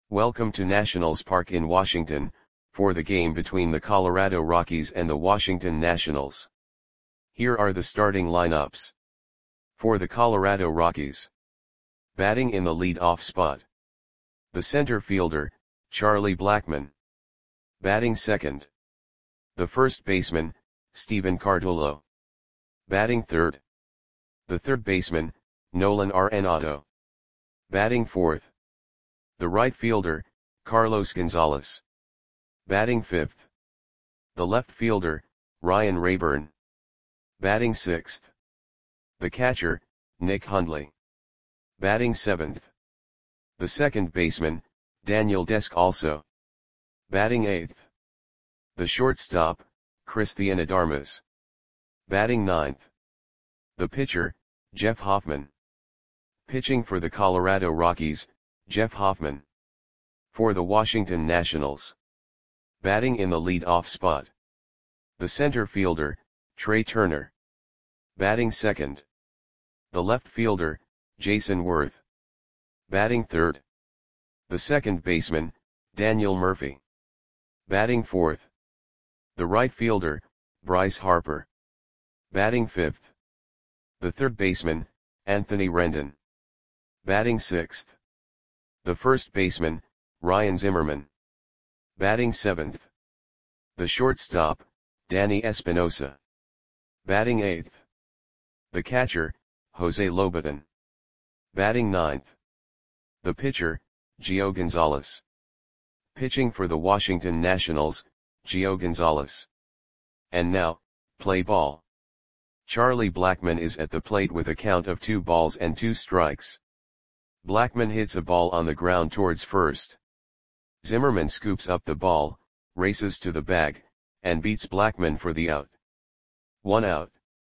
Welcome to Nationals Park in Washington, for the game between the Colorado Rockies and the Washington Nationals. Here are the starting lineups. For the Colorado Rockies. Batting in the lead-off spot. The center fielder, Charlie Blackmon. Batting second. The first baseman, Stephen Cardullo. Batting third. The third baseman, Nolan Arenado. Batting fourth. The right fielder, Carlos Gonzalez. Batting fifth. The left fielder, Ryan Raburn. Batting sixth. The catcher, Nick Hundley. Batting seventh. The second baseman, Daniel Descalso. Batting eighth. The shortstop, Chris Theanadarmas. Batting ninth. The pitcher, Jeff Hoffman. Pitching for the Colorado Rockies, Jeff Hoffman. For the Washington Nationals. Batting in the lead-off spot. The center fielder, Trey Turner. Batting second. The left fielder, Jason Worth. Batting third. The second baseman, Daniel Murphy. Batting fourth. The right fielder, Bryce Harper. Batting fifth. The third baseman, Anthony Rendon. Batting sixth. The first baseman, Ryan Zimmerman. Batting seventh. The shortstop, Danny Espinosa. Batting eighth. The catcher, Jose Lobaton. Batting ninth. The pitcher, Gio Gonzalez. Pitching for the Washington Nationals, Gio Gonzalez. And now, play ball. Charlie Blackmon is at the plate with a count of 2 balls and 2 strikes. Blackmon hits a ball on the ground towards first. Zimmerman scoops up the ball, races to the bag, and beats Blackmon for the out. 1 out.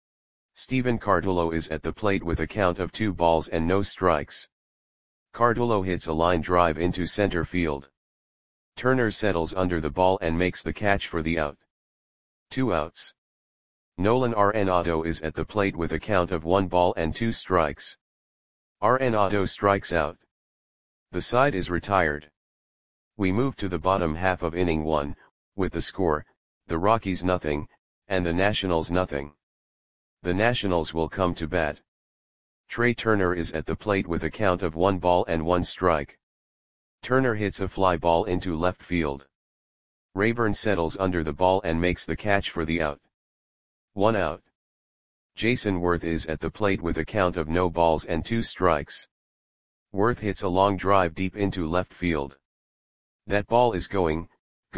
Stephen Cardullo is at the plate with a count of 2 balls and no strikes. Cardullo hits a line drive into center field. Turner settles under the ball and makes the catch for the out. 2 outs. Nolan Arenado is at the plate with a count of 1 ball and 2 strikes. Arenado strikes out. The side is retired. We move to the bottom half of inning 1, with the score, the Rockies nothing, and the Nationals nothing. The Nationals will come to bat. Trey Turner is at the plate with a count of 1 ball and 1 strike. Turner hits a fly ball into left field. Raburn settles under the ball and makes the catch for the out. 1 out. Jason Worth is at the plate with a count of no balls and 2 strikes. Worth hits a long drive deep into left field. That ball is gone.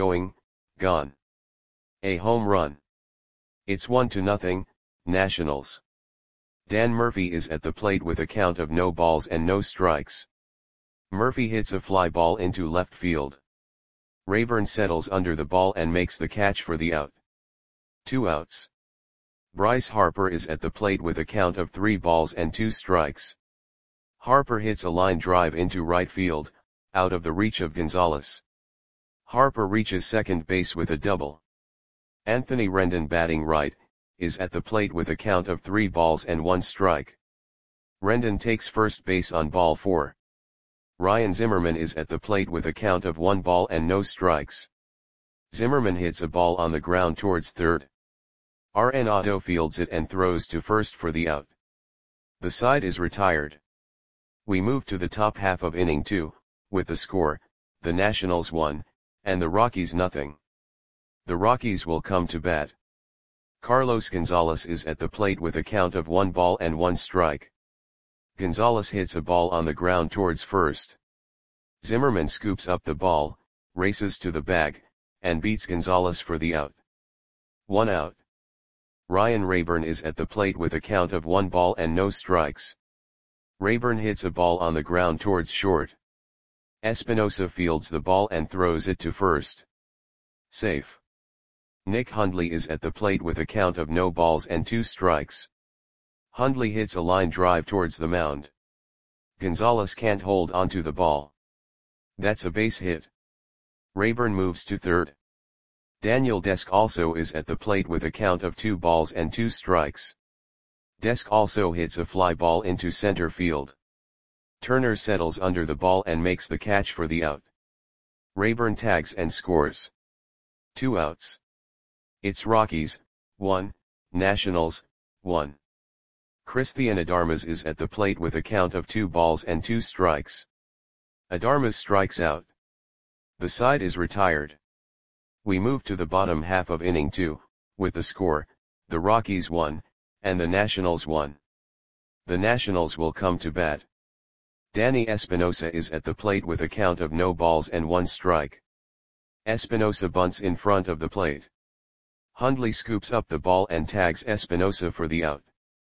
A home run. It's 1-0, Nationals. Dan Murphy is at the plate with a count of no balls and no strikes. Murphy hits a fly ball into left field. Raburn settles under the ball and makes the catch for the out. 2 outs. Bryce Harper is at the plate with a count of 3 balls and 2 strikes. Harper hits a line drive into right field, out of the reach of Gonzalez. Harper reaches second base with a double. Anthony Rendon, batting right, is at the plate with a count of 3 balls and 1 strike. Rendon takes first base on ball 4. Ryan Zimmerman is at the plate with a count of 1 ball and no strikes. Zimmerman hits a ball on the ground towards third. Arenado fields it and throws to first for the out. The side is retired. We move to the top half of inning 2, with the score, the Nationals 1, and the Rockies nothing. The Rockies will come to bat. Carlos Gonzalez is at the plate with a count of 1 ball and 1 strike. Gonzalez hits a ball on the ground towards first. Zimmerman scoops up the ball, races to the bag, and beats Gonzalez for the out. 1 out. Ryan Raburn is at the plate with a count of 1 ball and no strikes. Raburn hits a ball on the ground towards short. Espinosa fields the ball and throws it to first. Safe. Nick Hundley is at the plate with a count of no balls and 2 strikes. Hundley hits a line drive towards the mound. Gonzalez can't hold onto the ball. That's a base hit. Raburn moves to third. Daniel Descalso is at the plate with a count of 2 balls and 2 strikes. Descalso hits a fly ball into center field. Turner settles under the ball and makes the catch for the out. Rayburn tags and scores. 2 outs. It's Rockies, 1, Nationals, 1. Christian Adarmas is at the plate with a count of 2 balls and 2 strikes. Adarmas strikes out. The side is retired. We move to the bottom half of inning 2, with the score, the Rockies 1, and the Nationals 1. The Nationals will come to bat. Danny Espinosa is at the plate with a count of no balls and 1 strike. Espinosa bunts in front of the plate. Hundley scoops up the ball and tags Espinosa for the out.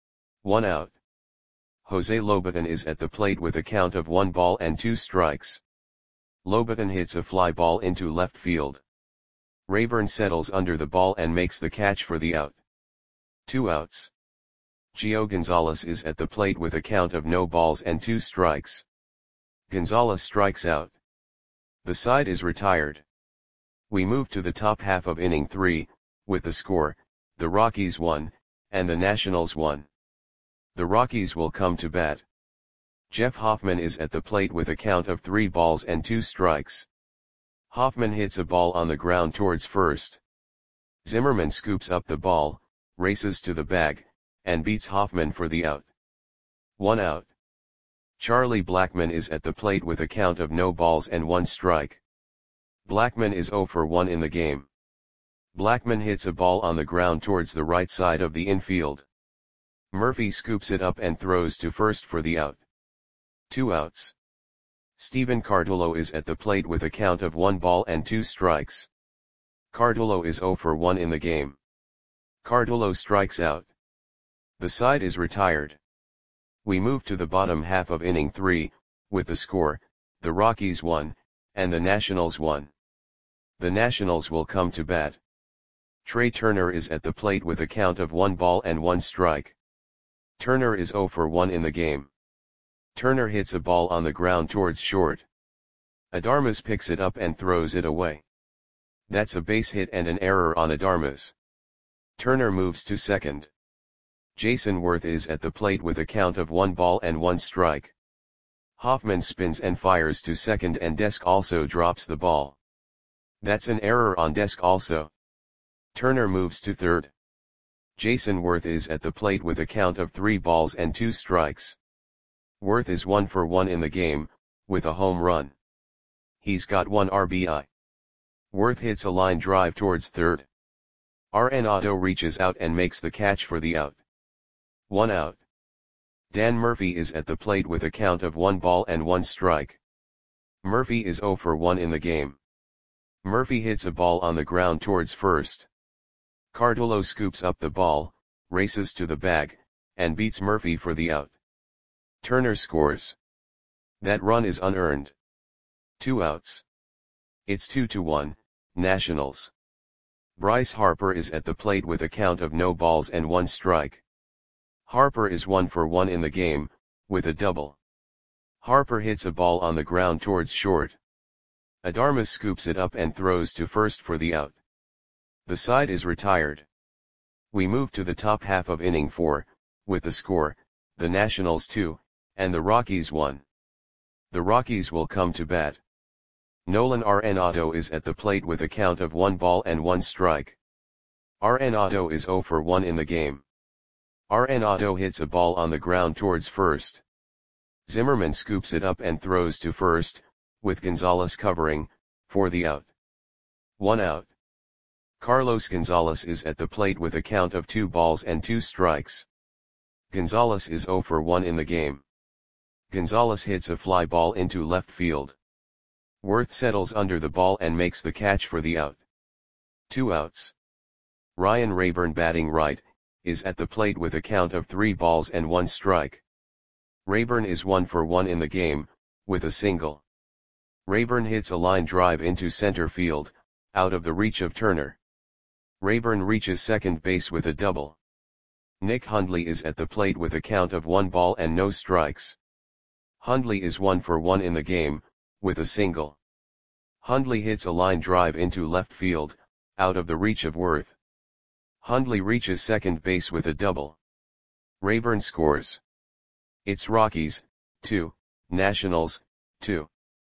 1 out. Jose Lobaton is at the plate with a count of 1 ball and 2 strikes. Lobaton hits a fly ball into left field. Rayburn settles under the ball and makes the catch for the out. 2 outs. Gio Gonzalez is at the plate with a count of no balls and 2 strikes. Gonzalez strikes out. The side is retired. We move to the top half of inning 3, with the score, the Rockies 1, and the Nationals 1. The Rockies will come to bat. Jeff Hoffman is at the plate with a count of 3 balls and 2 strikes. Hoffman hits a ball on the ground towards first. Zimmerman scoops up the ball, races to the bag, and beats Hoffman for the out. 1 out. Charlie Blackmon is at the plate with a count of no balls and 1 strike. Blackmon is 0 for 1 in the game. Blackmon hits a ball on the ground towards the right side of the infield. Murphy scoops it up and throws to first for the out. 2 outs. Steven Cardullo is at the plate with a count of 1 ball and 2 strikes. Cardullo is 0 for 1 in the game. Cardullo strikes out. The side is retired. We move to the bottom half of inning 3, with the score, the Rockies 1, and the Nationals 1. The Nationals will come to bat. Trey Turner is at the plate with a count of 1 ball and 1 strike. Turner is 0 for 1 in the game. Turner hits a ball on the ground towards short. Adarmas picks it up and throws it away. That's a base hit and an error on Adarmas. Turner moves to second. Jason Worth is at the plate with a count of 1 ball and 1 strike. Hoffman spins and fires to second and Desk also drops the ball. That's an error on Desk also. Turner moves to third. Jason Worth is at the plate with a count of 3 balls and 2 strikes. Worth is 1 for 1 in the game, with a home run. He's got 1 RBI. Worth hits a line drive towards third. Arenado reaches out and makes the catch for the out. 1 out. Dan Murphy is at the plate with a count of 1 ball and 1 strike. Murphy is 0 for 1 in the game. Murphy hits a ball on the ground towards first. Cardullo scoops up the ball, races to the bag, and beats Murphy for the out. Turner scores. That run is unearned. 2 outs. It's 2-1, Nationals. Bryce Harper is at the plate with a count of no balls and 1 strike. Harper is 1 for 1 in the game, with a double. Harper hits a ball on the ground towards short. Adarmas scoops it up and throws to first for the out. The side is retired. We move to the top half of inning 4, with the score, the Nationals 2, and the Rockies 1. The Rockies will come to bat. Nolan Arenado is at the plate with a count of 1 ball and 1 strike. Arenado is 0 for 1 in the game. Arenado hits a ball on the ground towards first. Zimmerman scoops it up and throws to first, with Gonzalez covering, for the out. 1 out. Carlos Gonzalez is at the plate with a count of 2 balls and 2 strikes. Gonzalez is 0 for 1 in the game. Gonzalez hits a fly ball into left field. Worth settles under the ball and makes the catch for the out. 2 outs. Ryan Rayburn, batting right, is at the plate with a count of 3 balls and 1 strike. Rayburn is 1 for 1 in the game, with a single. Rayburn hits a line drive into center field, out of the reach of Turner. Rayburn reaches second base with a double. Nick Hundley is at the plate with a count of 1 ball and no strikes. Hundley is 1 for 1 in the game, with a single. Hundley hits a line drive into left field, out of the reach of Worth. Hundley reaches second base with a double. Rayburn scores. It's Rockies, 2, Nationals, 2.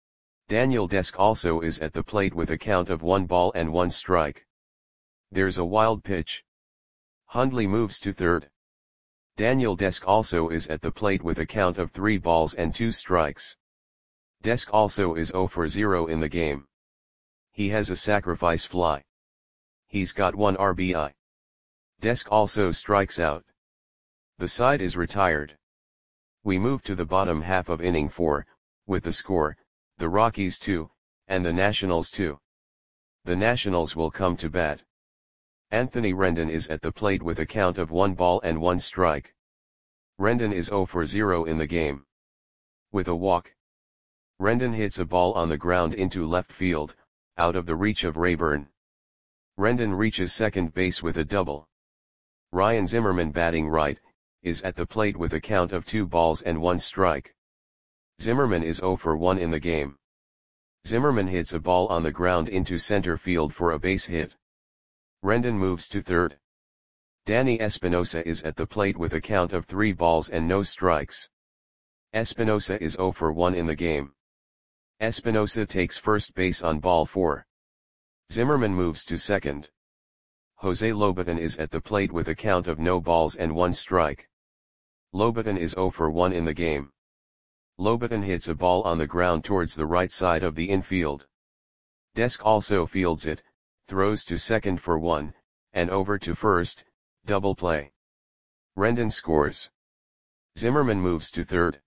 Daniel Desk also is at the plate with a count of 1 ball and 1 strike. There's a wild pitch. Hundley moves to third. Daniel Desk also is at the plate with a count of 3 balls and 2 strikes. Desk also is 0 for 0 in the game. He has a sacrifice fly. He's got 1 RBI. Desk also strikes out. The side is retired. We move to the bottom half of inning 4, with the score, the Rockies 2, and the Nationals 2. The Nationals will come to bat. Anthony Rendon is at the plate with a count of 1 ball and 1 strike. Rendon is 0 for 0 in the game. With a walk, Rendon hits a ball on the ground into left field, out of the reach of Rayburn. Rendon reaches second base with a double. Ryan Zimmerman, batting right, is at the plate with a count of 2 balls and 1 strike. Zimmerman is 0 for 1 in the game. Zimmerman hits a ball on the ground into center field for a base hit. Rendon moves to third. Danny Espinosa is at the plate with a count of 3 balls and no strikes. Espinosa is 0 for 1 in the game. Espinosa takes first base on ball 4. Zimmerman moves to second. Jose Lobaton is at the plate with a count of no balls and 1 strike. Lobaton is 0 for 1 in the game. Lobaton hits a ball on the ground towards the right side of the infield. Desk also fields it, throws to second for 1, and over to first, double play. Rendon scores. Zimmerman moves to third.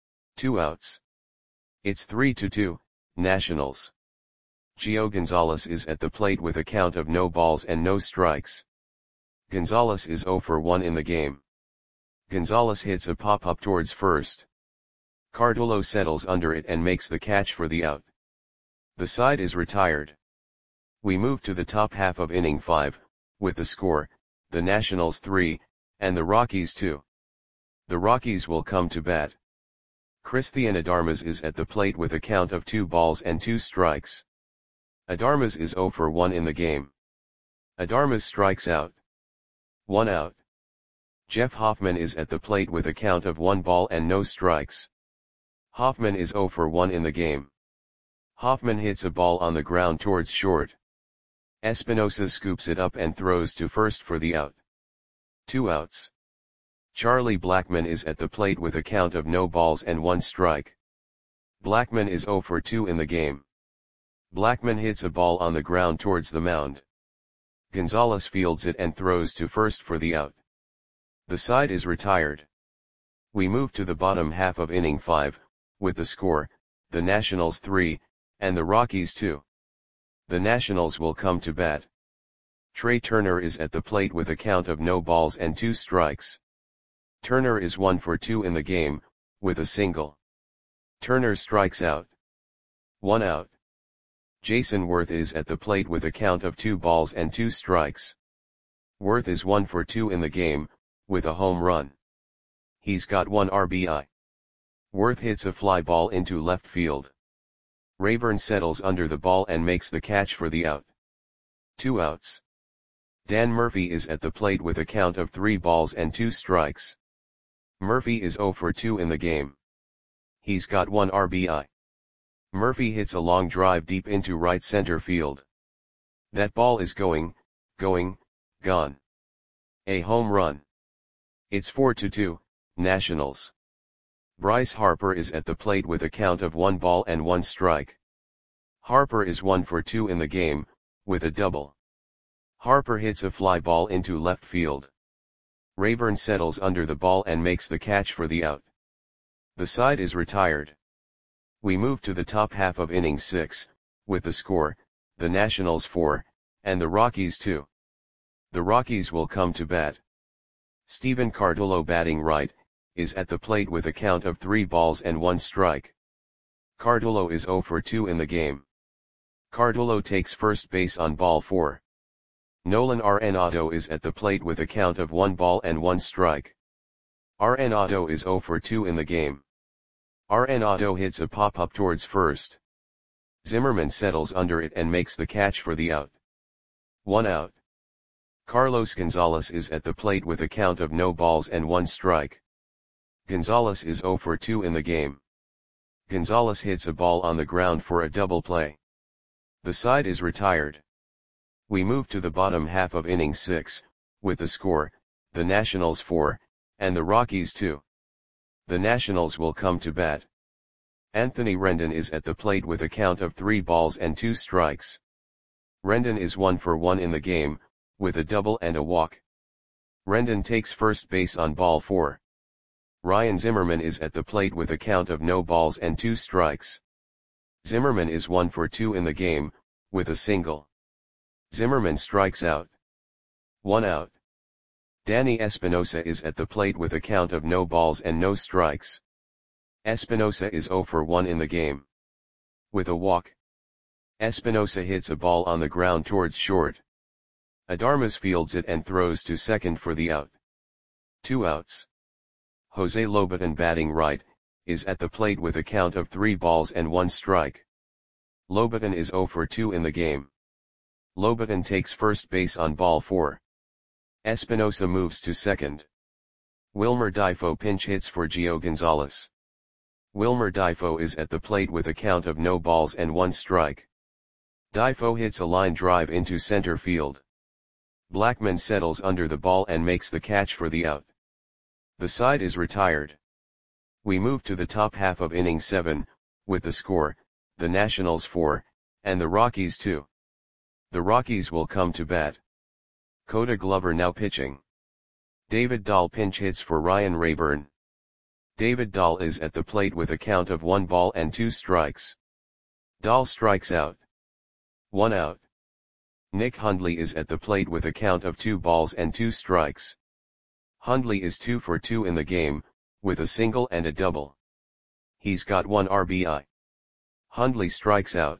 2 outs. It's 3-2, Nationals. Gio Gonzalez is at the plate with a count of no balls and no strikes. Gonzalez is 0 for 1 in the game. Gonzalez hits a pop-up towards first. Cardullo settles under it and makes the catch for the out. The side is retired. We move to the top half of inning 5, with the score, the Nationals 3, and the Rockies 2. The Rockies will come to bat. Christian Adarmas is at the plate with a count of 2 balls and 2 strikes. Adarmas is 0 for 1 in the game. Adarmas strikes out. 1 out. Jeff Hoffman is at the plate with a count of 1 ball and no strikes. Hoffman is 0 for 1 in the game. Hoffman hits a ball on the ground towards short. Espinosa scoops it up and throws to first for the out. 2 outs. Charlie Blackmon is at the plate with a count of no balls and 1 strike. Blackmon is 0 for 2 in the game. Blackmon hits a ball on the ground towards the mound. Gonzalez fields it and throws to first for the out. The side is retired. We move to the bottom half of inning 5, with the score, the Nationals 3, and the Rockies 2. The Nationals will come to bat. Trey Turner is at the plate with a count of no balls and 2 strikes. Turner is 1 for 2 in the game, with a single. Turner strikes out. 1 out. Jason Worth is at the plate with a count of 2 balls and 2 strikes. Worth is 1 for 2 in the game, with a home run. He's got 1 RBI. Worth hits a fly ball into left field. Rayburn settles under the ball and makes the catch for the out. 2 outs. Dan Murphy is at the plate with a count of 3 balls and 2 strikes. Murphy is 0 for 2 in the game. He's got 1 RBI. Murphy hits a long drive deep into right center field. That ball is gone. A home run. It's 4-2, Nationals. Bryce Harper is at the plate with a count of 1 ball and 1 strike. Harper is 1 for 2 in the game, with a double. Harper hits a fly ball into left field. Rayburn settles under the ball and makes the catch for the out. The side is retired. We move to the top half of inning 6, with the score, the Nationals 4, and the Rockies 2. The Rockies will come to bat. Steven Cardullo, batting right, is at the plate with a count of 3 balls and 1 strike. Cardullo is 0 for 2 in the game. Cardullo takes first base on ball 4. Nolan Arenado is at the plate with a count of 1 ball and 1 strike. Arenado is 0 for 2 in the game. Arenado hits a pop-up towards first. Zimmerman settles under it and makes the catch for the out. 1 out. Carlos Gonzalez is at the plate with a count of no balls and 1 strike. Gonzalez is 0 for 2 in the game. Gonzalez hits a ball on the ground for a double play. The side is retired. We move to the bottom half of inning 6, with the score, the Nationals 4, and the Rockies 2. The Nationals will come to bat. Anthony Rendon is at the plate with a count of 3 balls and 2 strikes. Rendon is 1 for 1 in the game, with a double and a walk. Rendon takes first base on ball 4. Ryan Zimmerman is at the plate with a count of no balls and 2 strikes. Zimmerman is 1 for 2 in the game, with a single. Zimmerman strikes out. 1 out. Danny Espinosa is at the plate with a count of no balls and no strikes. Espinosa is 0 for 1 in the game. With a walk. Espinosa hits a ball on the ground towards short. Adarmas fields it and throws to second for the out. 2 outs. Jose Lobaton, batting right, is at the plate with a count of 3 balls and 1 strike. Lobaton is 0 for 2 in the game. Lobaton takes first base on ball 4. Espinosa moves to second. Wilmer Difo pinch hits for Gio Gonzalez. Wilmer Difo is at the plate with a count of no balls and 1 strike. Difo hits a line drive into center field. Blackman settles under the ball and makes the catch for the out. The side is retired. We move to the top half of inning 7, with the score, the Nationals 4, and the Rockies 2. The Rockies will come to bat. Koda Glover now pitching. David Dahl pinch hits for Ryan Rayburn. David Dahl is at the plate with a count of 1 ball and 2 strikes. Dahl strikes out. 1 out. Nick Hundley is at the plate with a count of 2 balls and 2 strikes. Hundley is 2 for 2 in the game, with a single and a double. He's got 1 RBI. Hundley strikes out.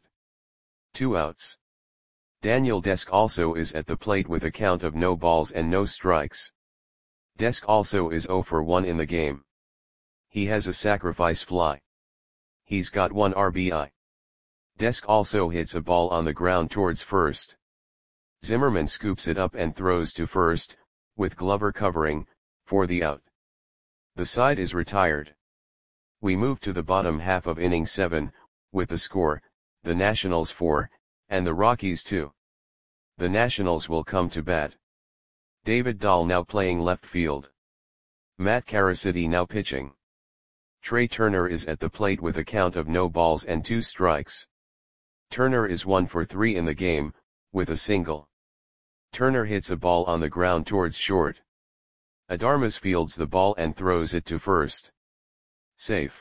2 outs. Daniel Desk also is at the plate with a count of no balls and no strikes. Desk also is 0 for 1 in the game. He has a sacrifice fly. He's got 1 RBI. Desk also hits a ball on the ground towards first. Zimmerman scoops it up and throws to first, with Glover covering, for the out. The side is retired. We move to the bottom half of inning 7, with the score, the Nationals 4, and the Rockies 2. The Nationals will come to bat. David Dahl now playing left field. Matt Caracity now pitching. Trey Turner is at the plate with a count of no balls and 2 strikes. Turner is 1 for 3 in the game, with a single. Turner hits a ball on the ground towards short. Adarmas fields the ball and throws it to first. Safe.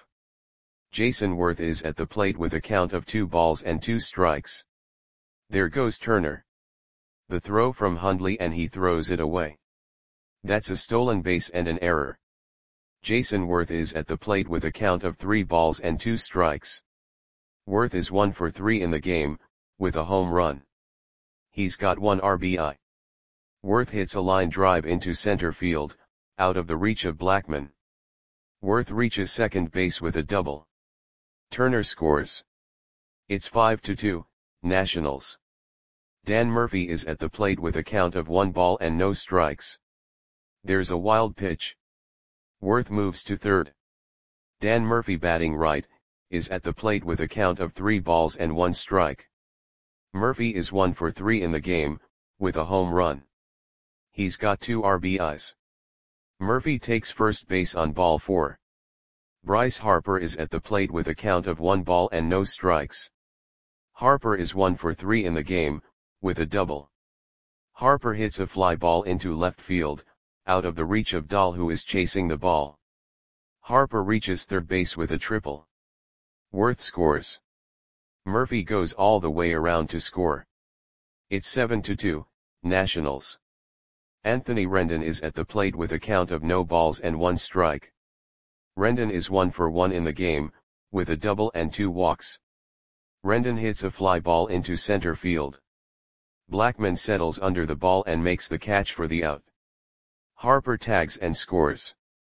Jason Worth is at the plate with a count of 2 balls and 2 strikes. There goes Turner. The throw from Hundley and he throws it away. That's a stolen base and an error. Jason Worth is at the plate with a count of 3 balls and 2 strikes. Worth is 1 for 3 in the game, with a home run. He's got 1 RBI. Worth hits a line drive into center field, out of the reach of Blackman. Worth reaches second base with a double. Turner scores. It's 5-2, Nationals. Dan Murphy is at the plate with a count of 1 ball and no strikes. There's a wild pitch. Worth moves to third. Dan Murphy, batting right, is at the plate with a count of 3 balls and 1 strike. Murphy is 1 for 3 in the game, with a home run. He's got 2 RBIs. Murphy takes first base on ball 4. Bryce Harper is at the plate with a count of 1 ball and no strikes. Harper is 1 for 3 in the game, with a double. Harper hits a fly ball into left field, out of the reach of Dahl, who is chasing the ball. Harper reaches third base with a triple. Worth scores. Murphy goes all the way around to score. It's 7-2, Nationals. Anthony Rendon is at the plate with a count of no balls and 1 strike. Rendon is 1 for 1 in the game, with a double and 2 walks. Rendon hits a fly ball into center field. Blackman settles under the ball and makes the catch for the out. Harper tags and scores.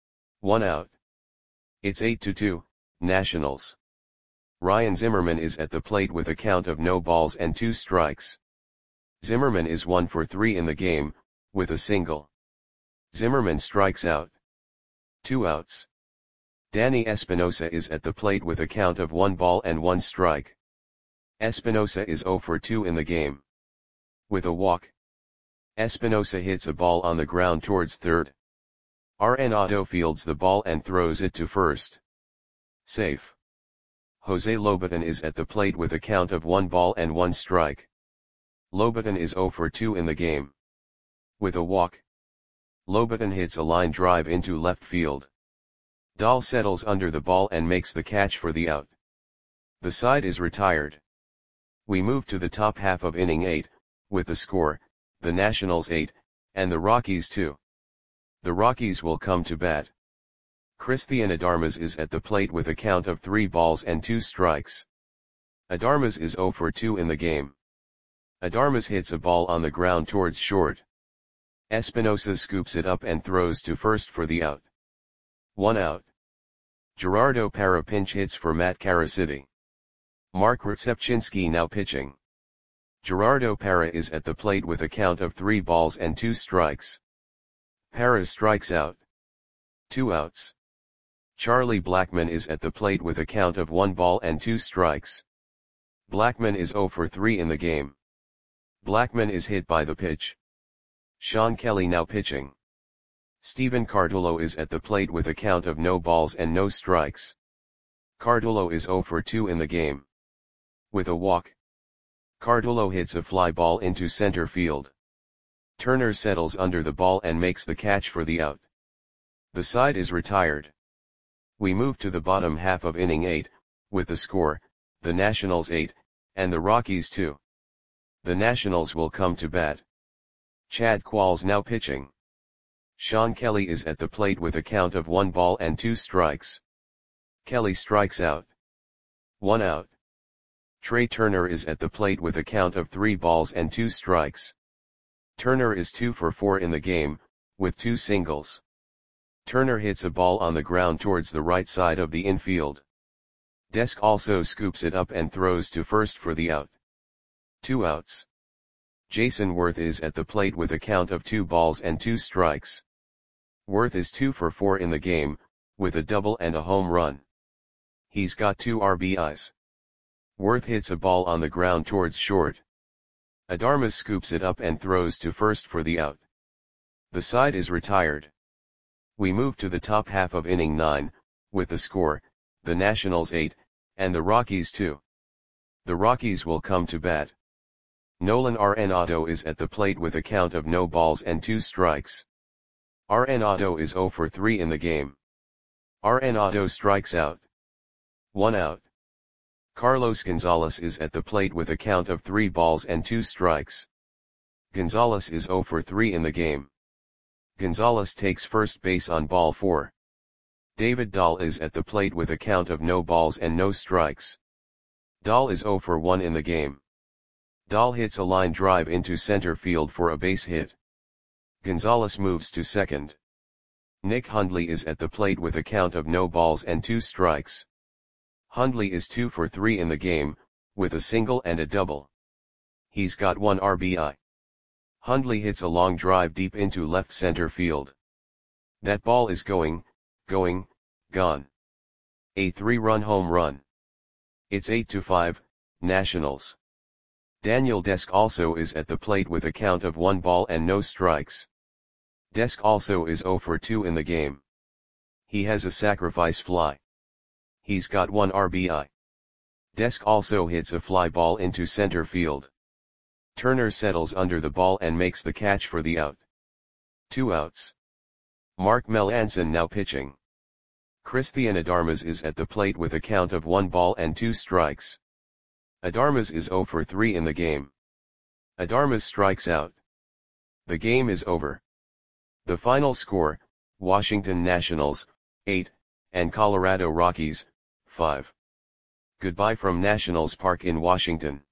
1 out. It's 8-2, Nationals. Ryan Zimmerman is at the plate with a count of no balls and 2 strikes. Zimmerman is 1 for 3 in the game, with a single. Zimmerman strikes out. 2 outs. Danny Espinosa is at the plate with a count of 1 ball and 1 strike. Espinosa is 0 for 2 in the game. With a walk, Espinosa hits a ball on the ground towards third. Arenado fields the ball and throws it to first. Safe. Jose Lobaton is at the plate with a count of 1 ball and 1 strike. Lobaton is 0 for 2 in the game. With a walk, Lobaton hits a line drive into left field. Dahl settles under the ball and makes the catch for the out. The side is retired. We move to the top half of inning 8, with the score, the Nationals 8, and the Rockies 2. The Rockies will come to bat. Cristian Adarmas is at the plate with a count of 3 balls and 2 strikes. Adarmas is 0 for 2 in the game. Adarmas hits a ball on the ground towards short. Espinosa scoops it up and throws to first for the out. 1 out. Gerardo Parra pinch hits for Matt Caracity. Mark Rzepczynski now pitching. Gerardo Parra is at the plate with a count of 3 balls and 2 strikes. Parra strikes out. 2 outs. Charlie Blackmon is at the plate with a count of 1 ball and 2 strikes. Blackmon is 0 for 3 in the game. Blackmon is hit by the pitch. Sean Kelly now pitching. Steven Cardullo is at the plate with a count of no balls and no strikes. Cardullo is 0 for 2 in the game. With a walk, Cardullo hits a fly ball into center field. Turner settles under the ball and makes the catch for the out. The side is retired. We move to the bottom half of inning 8, with the score, the Nationals 8, and the Rockies 2. The Nationals will come to bat. Chad Qualls now pitching. Sean Kelly is at the plate with a count of 1 ball and 2 strikes. Kelly strikes out. 1 out. Trey Turner is at the plate with a count of 3 balls and 2 strikes. Turner is 2 for 4 in the game, with 2 singles. Turner hits a ball on the ground towards the right side of the infield. Desk also scoops it up and throws to first for the out. 2 outs. Jason Worth is at the plate with a count of 2 balls and 2 strikes. Worth is 2 for 4 in the game, with a double and a home run. He's got 2 RBIs. Worth hits a ball on the ground towards short. Adarmas scoops it up and throws to first for the out. The side is retired. We move to the top half of inning 9, with the score, the Nationals 8, and the Rockies 2. The Rockies will come to bat. Nolan Arenado is at the plate with a count of no balls and 2 strikes. Arenado is 0 for 3 in the game. Arenado strikes out. 1 out. Carlos Gonzalez is at the plate with a count of 3 balls and 2 strikes. Gonzalez is 0 for 3 in the game. Gonzalez takes first base on ball 4. David Dahl is at the plate with a count of no balls and no strikes. Dahl is 0 for 1 in the game. Dahl hits a line drive into center field for a base hit. Gonzalez moves to second. Nick Hundley is at the plate with a count of no balls and 2 strikes. Hundley is 2 for 3 in the game, with a single and a double. He's got 1 RBI. Hundley hits a long drive deep into left center field. That ball is gone. A 3-run home run. It's 8-5, Nationals. Daniel Desk also is at the plate with a count of 1 ball and no strikes. Desk also is 0 for 2 in the game. He has a sacrifice fly. He's got 1 RBI. Desk also hits a fly ball into center field. Turner settles under the ball and makes the catch for the out. 2 outs. Mark Melancon now pitching. Cristian Adarmas is at the plate with a count of 1 ball and 2 strikes. Adarmas is 0 for 3 in the game. Adarmas strikes out. The game is over. The final score, Washington Nationals, 8, and Colorado Rockies, 5. Goodbye from Nationals Park in Washington.